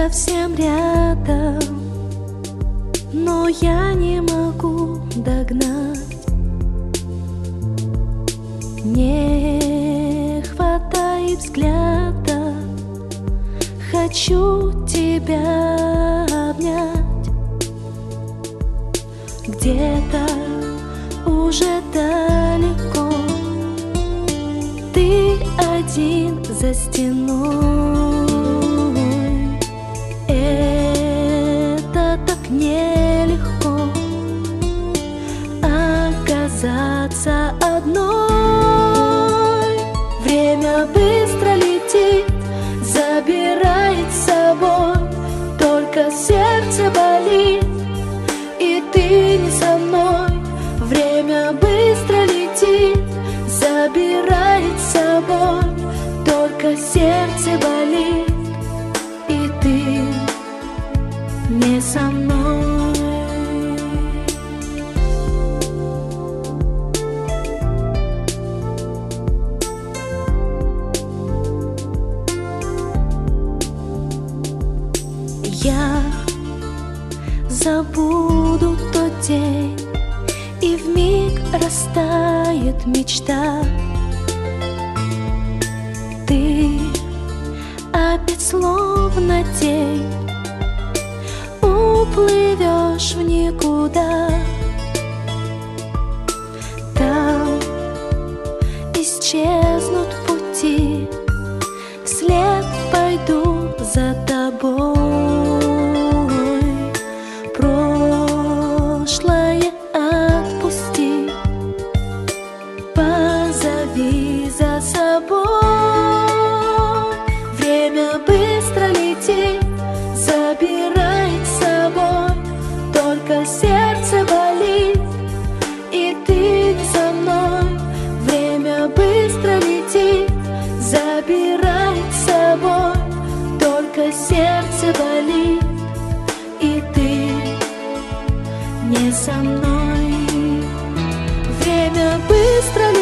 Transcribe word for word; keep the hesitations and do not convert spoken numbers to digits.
совсем рядом, но я не могу догнать. Не хватает взгляда, хочу тебя обнять. Где-то уже далеко ты один за стеной. Это так нелегко оказаться одной. Время быстро летит, забирает с собой, только сердце болит, и ты не со мной. Время быстро летит, забирает с собой, только сердце болит, и ты не со мной. Я забуду тот день, и вмиг растает мечта. Ты опять словно тень уплывешь в никуда. Там исчезнут пути, вслед пойду за тобой. Прошлое отпусти, позови за собой. Время быстро летит, забирает с собой, только сердце болит, и ты не со мной. Время быстро летит, забирает с собой, только сердце болит, и ты не со мной. Время быстро